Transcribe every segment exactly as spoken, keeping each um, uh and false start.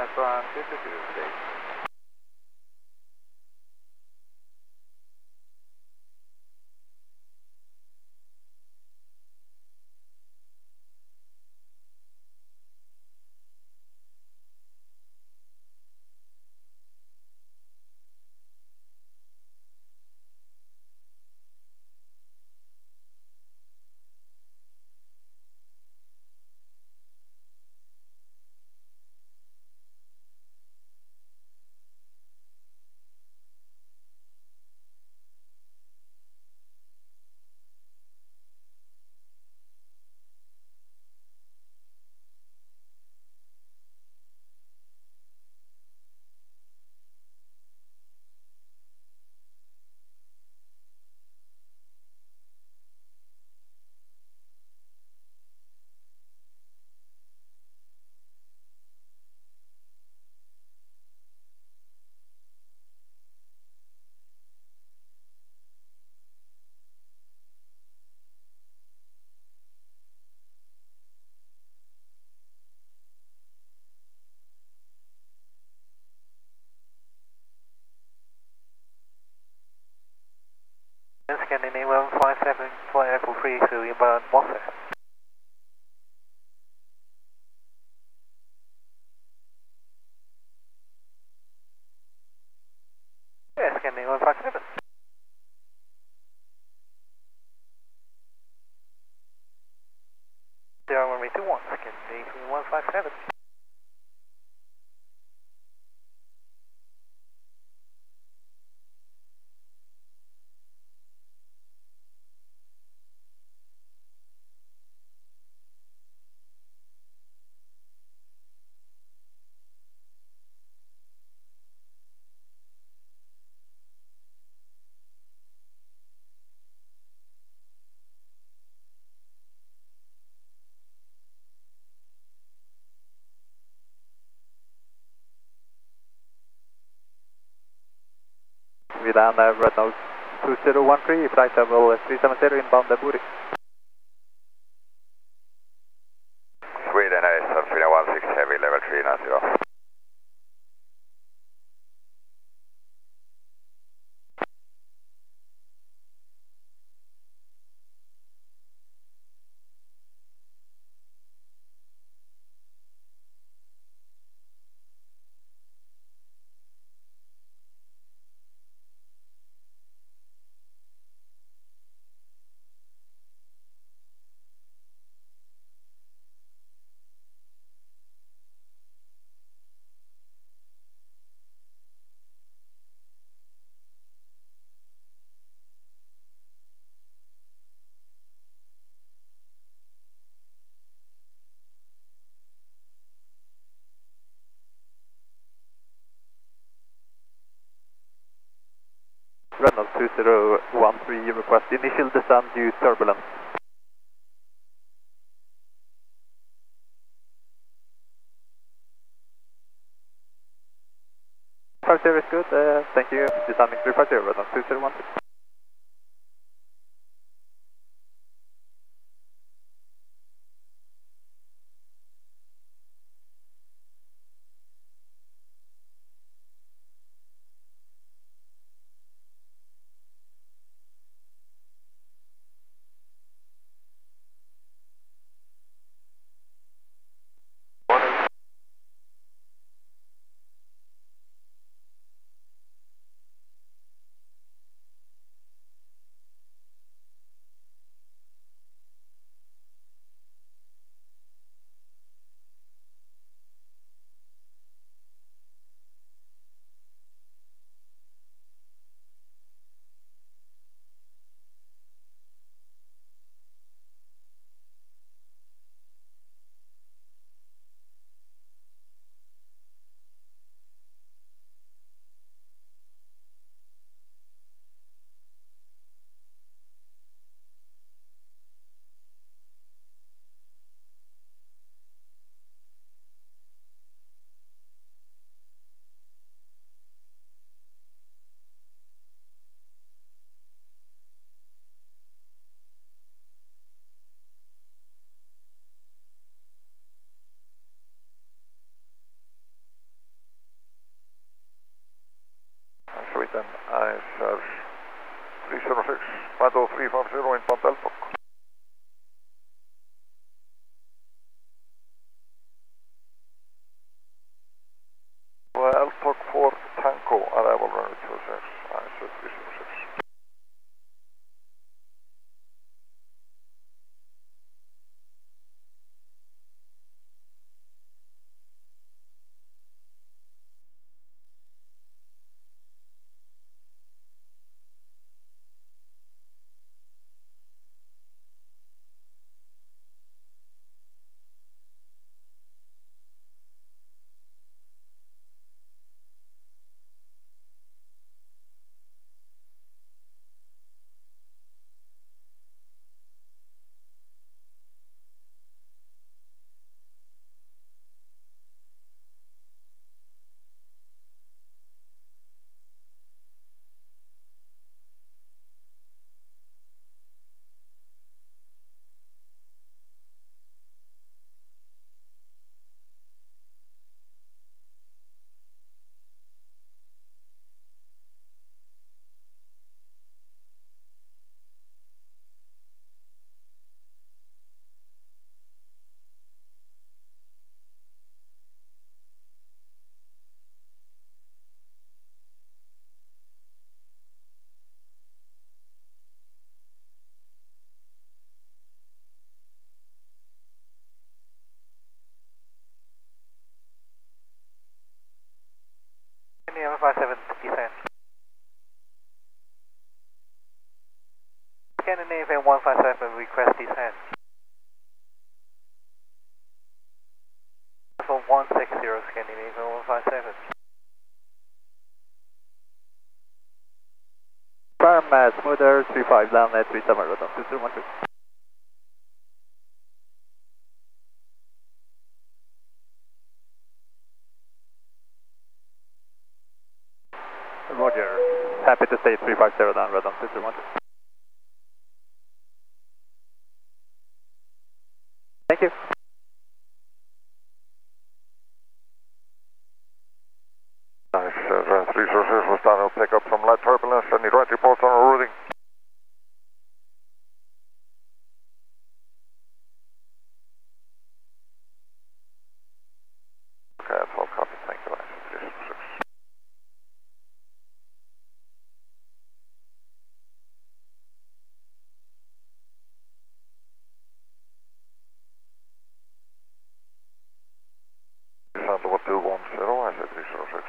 Flight one two two two, stage. Scandinavia one five seven, fly echo three to inbound Monster. Yeah, Scandinavia one five seven. zero one two one, Scandinavia one five seven. We land uh, red nose two zero one three, flight level three seven zero inbound Buri. Sweden Ace on Sweden one six heavy level three nine zero. Red nose two zero one three, request initial descent due turbulence. five zero is good, uh, thank you. Descending three five zero, red nose two zero one three. Scandinavian one five seven, descent. Scandinavian one five seven, request descent. Level one six zero, Scandinavian one five seven. Firm, uh, smoother, three five down at three seven, Rotom, two zero one two. Roger, happy to stay three five zero down, Rotom, two zero one two. Thank you. Nice, uh, three zero six was done, I'll pick up some light turbulence, I need right reports on our routing. Okay, that's all copy, thank you, three zero six. Sound level two one zero, I said three zero six.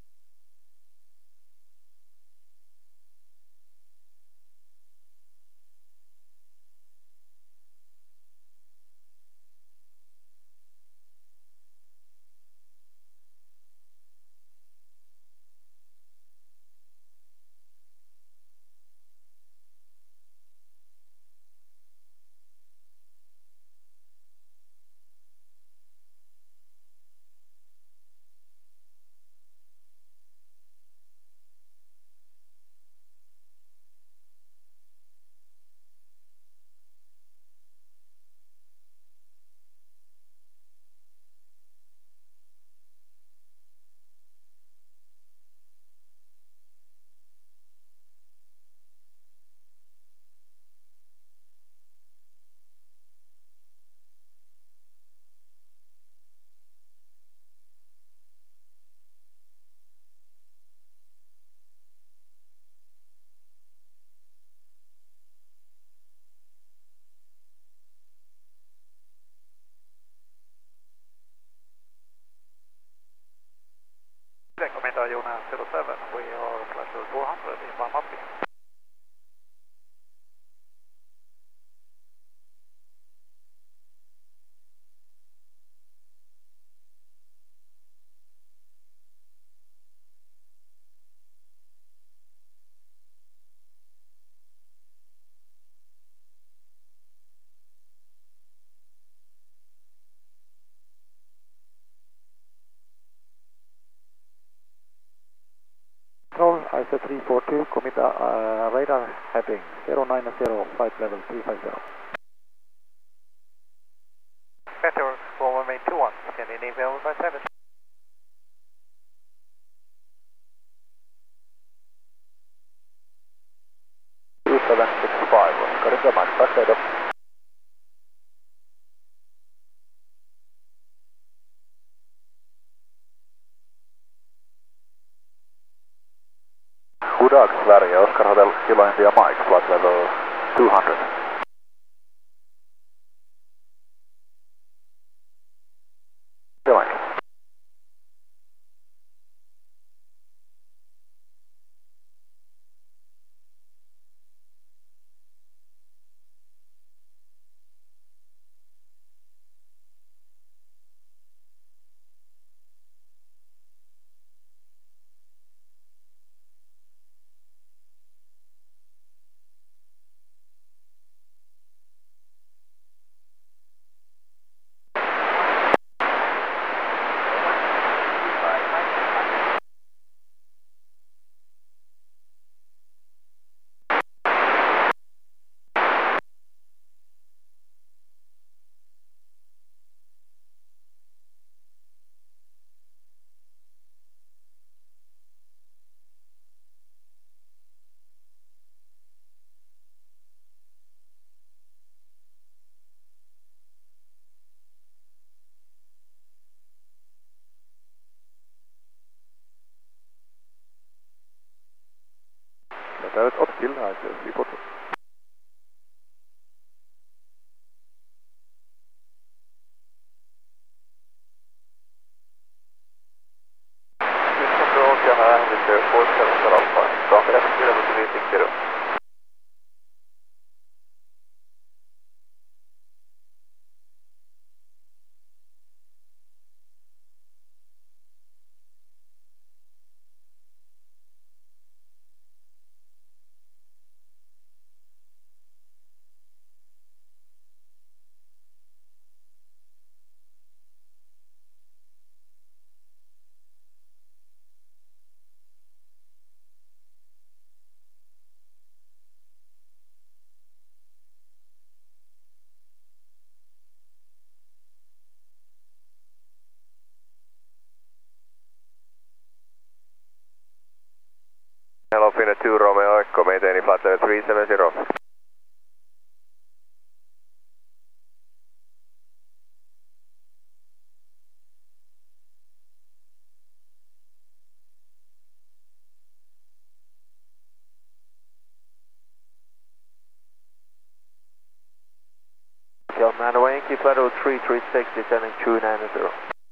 Commander Jonas zero seven, we are pleasure four hundred in one Moppi. Control, I S A three four two, commit uh, radar heading zero nine zero, flight level three five zero. Better, for one main two one, Scandinavian one five seven. two seven six five, correct the mark, back side up. Hudak, Sverige, Oscar Hotel, Kilo India Mike, flight level two hundred. Kilo Mike. Yankee flight level three three six, descending two nine zero.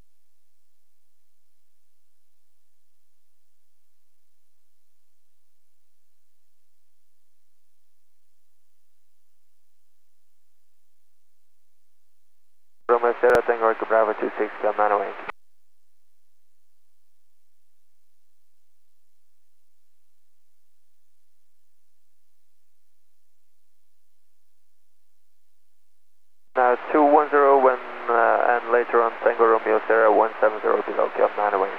Romeo Sierra Tango Echo Bravo two six, come nine away. Now two one zero when, uh, and later on Tango Romeo Sierra one seven zero below, come nine away.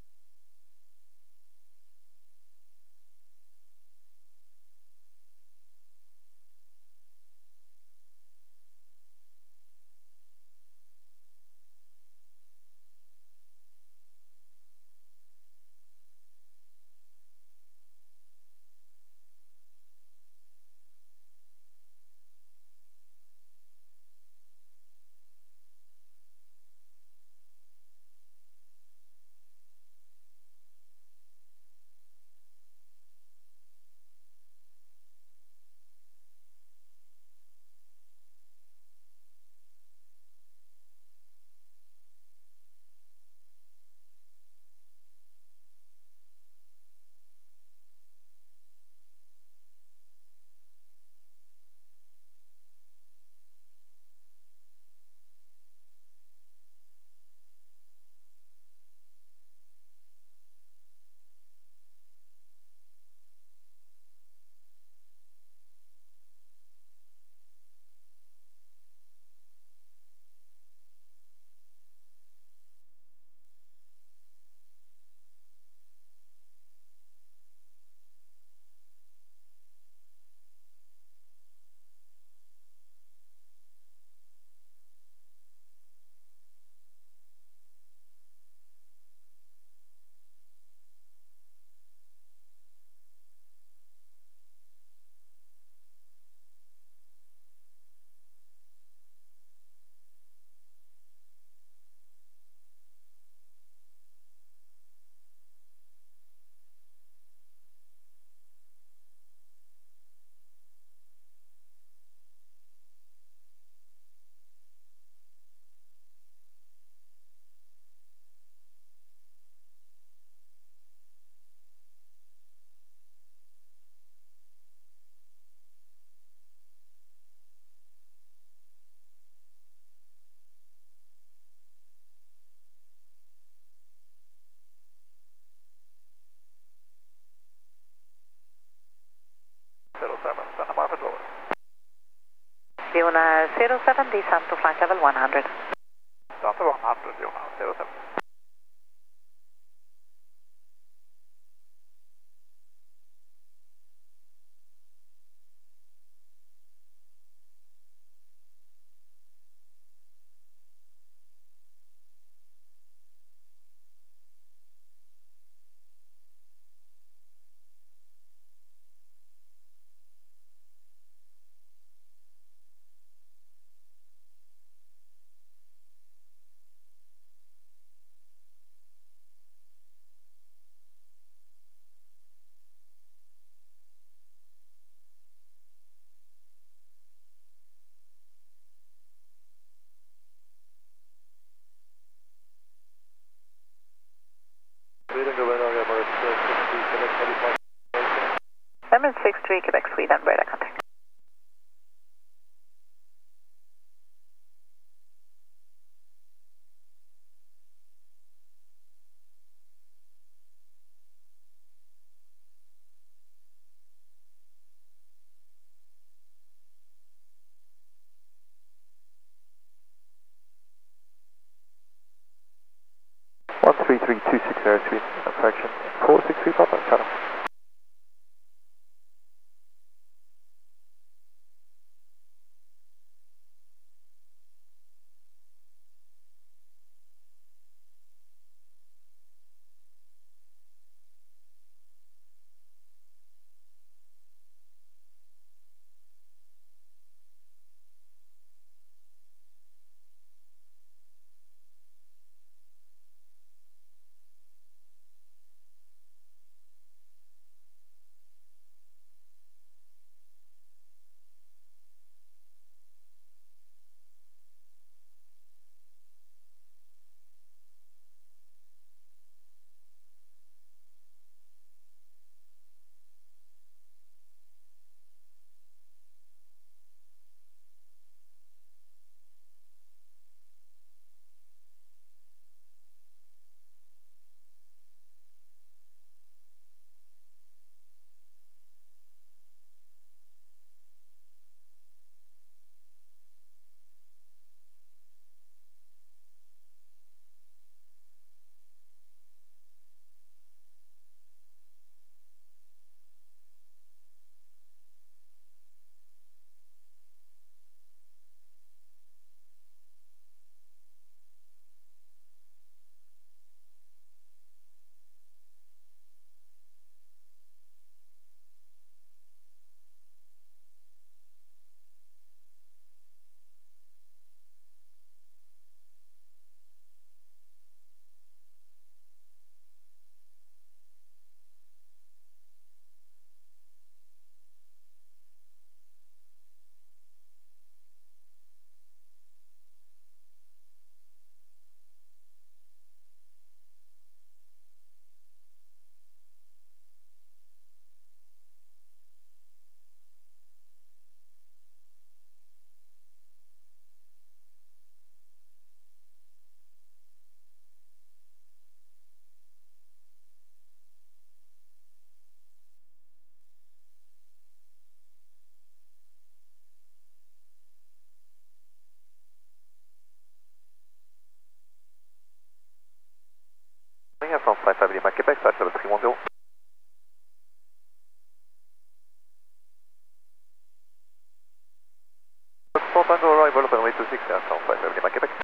zero seven, Santa Barbara over. Luna zero seven, descend to flight level one hundred. Delta one hundred, Luna zero seven. Lemon six three, Quebec, Sweden, radar contact. one three three two six zero three, fraction four six three, Papa, channel. from flight five Lima Quebec, flight level three one zero. Four Tango arrival, runway two six, from flight five Lima Quebec.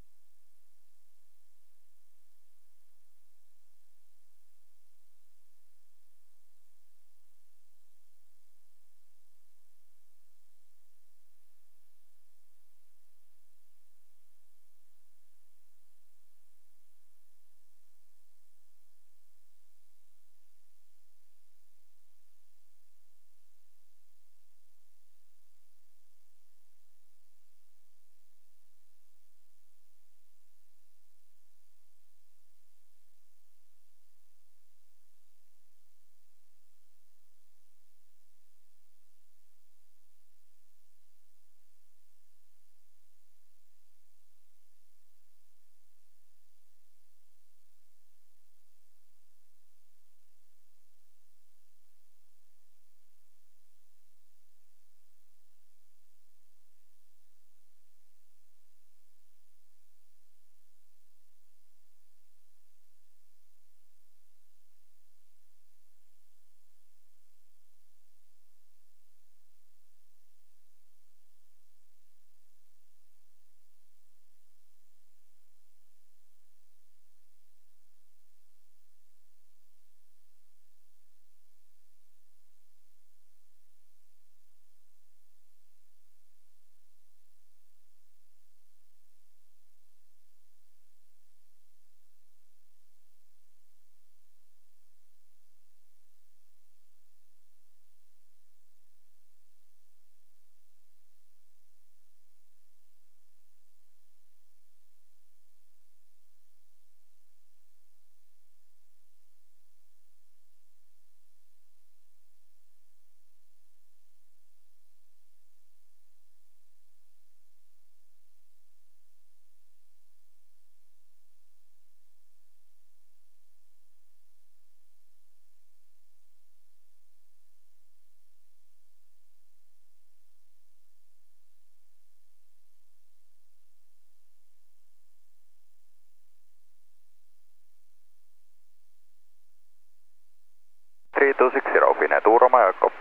three two six zero, Finnair to Roma Jakob.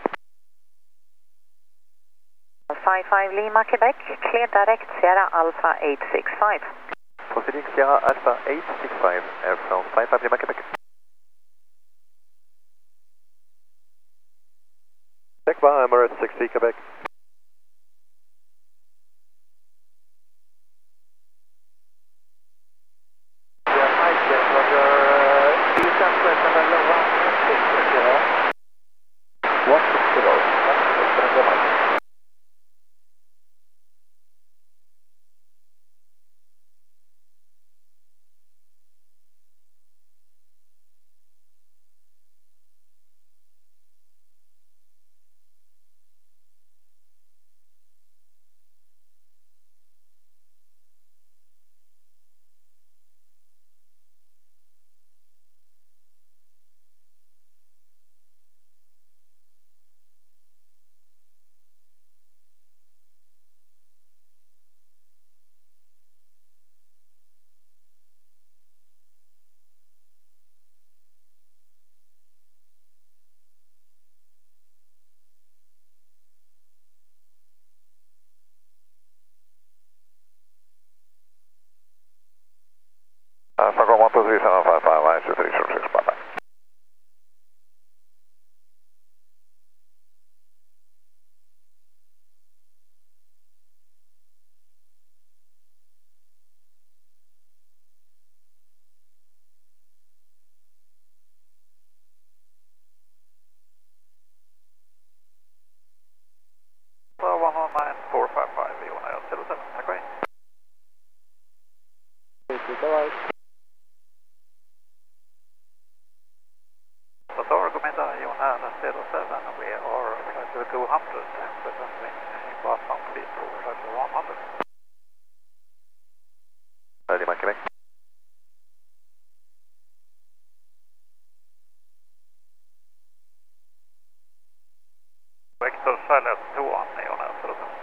five five Lima Quebec, clear direct Sierra Alpha eight six five. Proceeding Sierra Alpha eight six five, air from flight five Lima Quebec. Check by Emirates six three Quebec. Stockholm one two three seven five five, nine two three zero six, bye bye. one one nine four five five, Johan zero seven, tack och hej. So argumenta Johan zero seven, we are flight level two hundred, presenting inbound speed to flight level one hundred. Lima Quebec. Vector silent two one, Johan zero seven.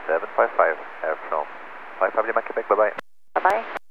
seven five five, air from five five Lima, Quebec, bye-bye. Bye-bye.